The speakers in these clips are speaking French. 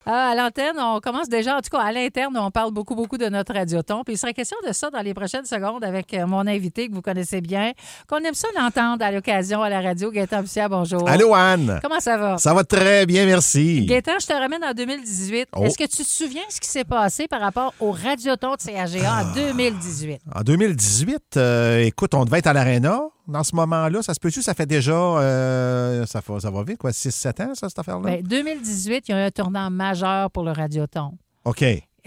À l'antenne, on commence déjà, en tout cas à l'interne, on parle beaucoup de notre Radioton. Puis il serait question de ça dans les prochaines secondes avec mon invité que vous connaissez bien, qu'on aime ça l'entendre à l'occasion à la radio. Gaëtan Bussière, bonjour. Allô, Anne. Comment ça va? Ça va très bien, merci. Gaëtan, je te ramène en 2018. Oh. Est-ce que tu te souviens ce qui s'est passé par rapport au Radioton de CAGA en 2018? En 2018, écoute, on devait être à l'Arena dans ce moment-là. Ça se peut-tu? Ça fait déjà... ça va vite, quoi? 6-7 ans, ça, cette affaire-là? Bien, 2018, il y a eu un tournant majeur pour le Radioton. OK.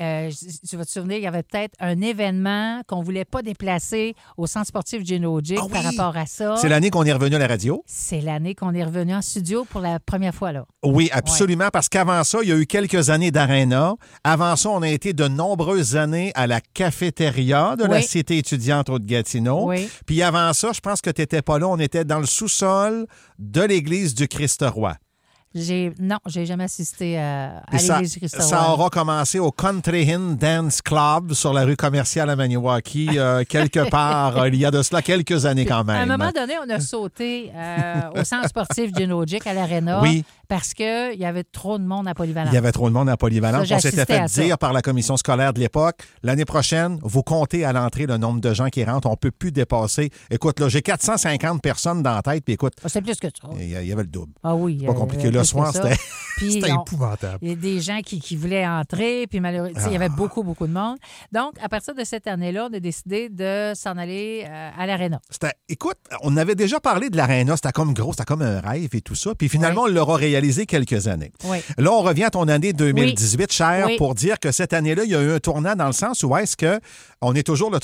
Tu vas te souvenir, il y avait peut-être un événement qu'on ne voulait pas déplacer au centre sportif Gino Gick par rapport à ça. C'est l'année qu'on est revenu à la radio? C'est l'année qu'on est revenu en studio pour la première fois, là. Oui, absolument, parce qu'avant ça, il y a eu quelques années d'Arena. Avant ça, on a été de nombreuses années à la cafétéria de la Cité étudiante Haute-Gatineau. Oui. Puis avant ça, je pense que tu n'étais pas là, on était dans le sous-sol de l'église du Christ-Roi. Non, j'ai jamais assisté à l'église du Christ-Roi. Ça aura commencé au Country Inn Dance Club sur la rue commerciale à Maniwaki, quelque part, il y a de cela quelques années quand même. À un moment donné, on a sauté au centre sportif Gino Gick à l'Arena parce qu'il y avait trop de monde à Polyvalente. Il y avait trop de monde à Polyvalente. Ça, on s'était fait dire par la commission scolaire de l'époque, l'année prochaine, vous comptez à l'entrée le nombre de gens qui rentrent. On ne peut plus dépasser. Écoute, là, j'ai 450 personnes dans la tête, puis écoute... C'est plus que ça. Il y avait le double. Ah oui. C'est pas compliqué. Le soir, c'était épouvantable. Il y a des gens qui voulaient entrer, puis malheureusement, il y avait beaucoup de monde. Donc, à partir de cette année-là, on a décidé de s'en aller à l'Arena. Écoute, on avait déjà parlé de l'Arena, c'était comme gros, c'était comme un rêve et tout ça. Puis finalement, on l'aura réalisé quelques années. Oui. Là, on revient à ton année 2018, Cher, pour dire que cette année-là, il y a eu un tournant dans le sens où est-ce que on est toujours le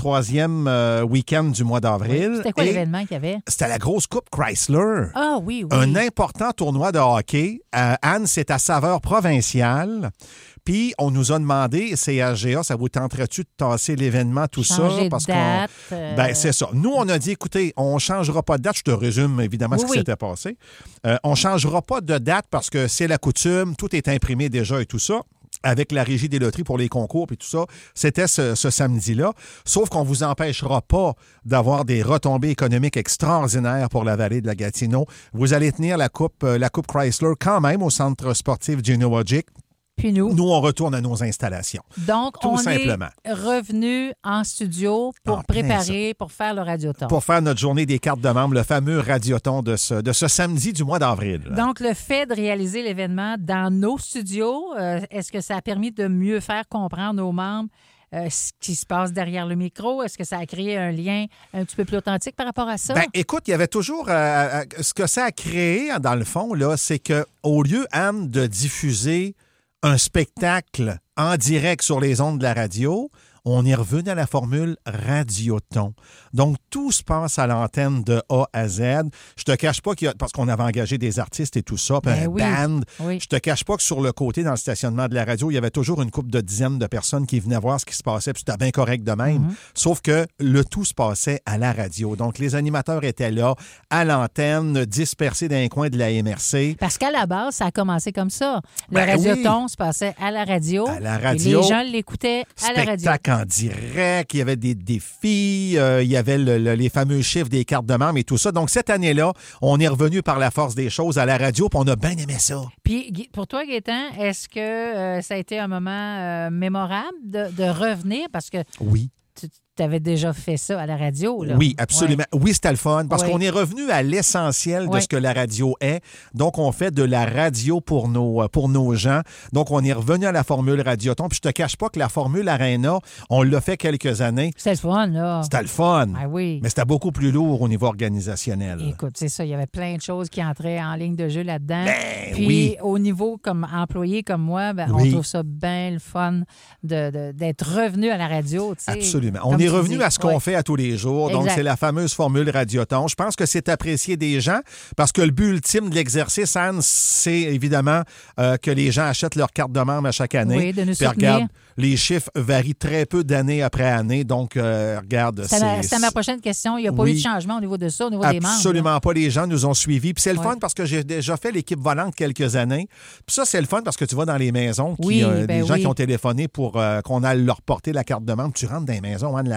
3e week-end du mois d'avril. Oui. C'était quoi l'événement qu'il y avait? C'était la grosse Coupe Chrysler. Ah oui. Un important tournoi de hockey. Anne, c'est à saveur provinciale. Puis, on nous a demandé, CAGA, ça vous tenterait-tu de tasser l'événement, tout changer ça? Parce de date. Ben, c'est ça. Nous, on a dit, écoutez, on ne changera pas de date. Je te résume évidemment ce qui s'était passé. On ne changera pas de date parce que c'est la coutume. Tout est imprimé déjà et tout ça. Avec la Régie des loteries pour les concours et tout ça, c'était ce samedi-là. Sauf qu'on ne vous empêchera pas d'avoir des retombées économiques extraordinaires pour la vallée de la Gatineau. Vous allez tenir la Coupe Chrysler quand même au centre sportif Gino Gick. Puis nous, on retourne à nos installations. Donc, tout simplement. Est revenu en studio pour préparer, pour faire le Radioton. Pour faire notre journée des cartes de membres, le fameux Radioton de ce samedi du mois d'avril. Donc, le fait de réaliser l'événement dans nos studios, est-ce que ça a permis de mieux faire comprendre aux membres ce qui se passe derrière le micro? Est-ce que ça a créé un lien un petit peu plus authentique par rapport à ça? Bien, écoute, il y avait toujours... ce que ça a créé, dans le fond, là, c'est qu'au lieu, Anne, de diffuser un spectacle en direct sur les ondes de la radio, on est revenu à la formule Radioton. Donc, tout se passe à l'antenne de A à Z. Je te cache pas parce qu'on avait engagé des artistes et tout ça, puis band. Oui. Je te cache pas que sur le côté, dans le stationnement de la radio, il y avait toujours une couple de dizaines de personnes qui venaient voir ce qui se passait, puis c'était bien correct de même. Sauf que le tout se passait à la radio. Donc, les animateurs étaient là, à l'antenne, dispersés dans les coins de la MRC. Parce qu'à la base, ça a commencé comme ça. Le Radioton se passait à la radio. À la radio. Et les gens l'écoutaient à la radio. En direct, il y avait des défis, il y avait les fameux chiffres des cartes de membres et tout ça. Donc, cette année-là, on est revenu par la force des choses à la radio, puis on a bien aimé ça. Puis, pour toi, Gaëtan, est-ce que ça a été un moment mémorable de revenir? Parce que oui. Tu avais déjà fait ça à la radio, là. Oui, absolument. Oui, c'était le fun, parce qu'on est revenu à l'essentiel de ce que la radio est. Donc, on fait de la radio pour nos gens. Donc, on est revenu à la formule Radioton. Puis, je te cache pas que la formule Arena, on l'a fait quelques années. C'était le fun, là. C'était le fun. Ah oui. Mais c'était beaucoup plus lourd au niveau organisationnel. Écoute, c'est ça. Il y avait plein de choses qui entraient en ligne de jeu là-dedans. Ben, puis, au niveau comme employé comme moi, on trouve ça bien le fun d'être revenu à la radio. Absolument. On est revenu à ce qu'on fait à tous les jours. Donc, c'est la fameuse formule Radioton. Je pense que c'est apprécié des gens parce que le but ultime de l'exercice, Anne, c'est évidemment que les gens achètent leur carte de membre à chaque année. Oui, de nous soutenir. Regarde, les chiffres varient très peu d'année après année. Donc, regarde. C'est ma prochaine question. Il n'y a pas eu de changement au niveau de ça, au niveau des membres. Absolument pas. Les gens nous ont suivis. Puis c'est le fun parce que j'ai déjà fait l'équipe volante quelques années. Puis ça, c'est le fun parce que tu vas dans les maisons, des gens qui ont téléphoné pour qu'on aille leur porter la carte de membre. Tu rentres dans les maisons, Anne,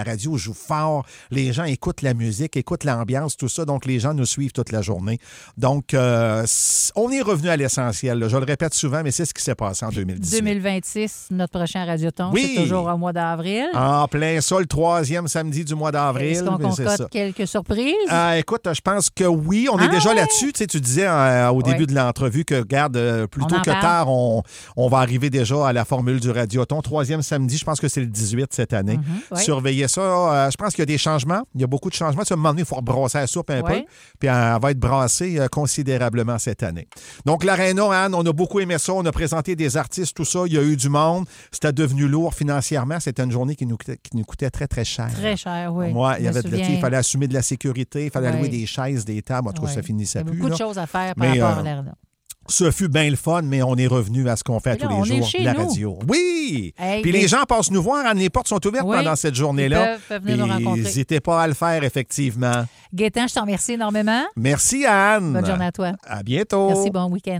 la radio joue fort. Les gens écoutent la musique, écoutent l'ambiance, tout ça. Donc, les gens nous suivent toute la journée. Donc, on est revenu à l'essentiel. Là. Je le répète souvent, mais c'est ce qui s'est passé en 2018. 2026, notre prochain Radioton, Oui. c'est toujours au mois d'avril. En plein ça, le 3e samedi du mois d'avril. Est-ce qu'on C'est concocte ça. quelques surprises? Écoute, je pense que oui. On est déjà là-dessus. Tu sais, tu disais au début de l'entrevue que, regarde, plus tôt que tard, on va arriver déjà à la formule du Radioton. 3e samedi, je pense que c'est le 18 cette année. Surveillez ça. Je pense qu'il y a des changements. Il y a beaucoup de changements. À un moment donné, il faut rebrasser la soupe un peu. Puis elle va être brassée considérablement cette année. Donc, l'Arena, Anne, on a beaucoup aimé ça. On a présenté des artistes, tout ça. Il y a eu du monde. C'était devenu lourd financièrement. C'était une journée qui nous coûtait très, très cher. Très cher, oui. Ouais, il fallait assumer de la sécurité. Il fallait louer des chaises, des tables. En tout cas, ça finissait plus. Il y a beaucoup de choses à faire par rapport à l'Arena. Ça fut bien le fun, mais on est revenu à ce qu'on fait tous les jours, la radio. Oui! Puis les gens passent nous voir, Anne, les portes sont ouvertes pendant cette journée-là. Ils peuvent venir nous rencontrer. N'hésitez pas à le faire, effectivement. Gaétan, je t'en remercie énormément. Merci, Anne. Bonne journée à toi. À bientôt. Merci, bon week-end.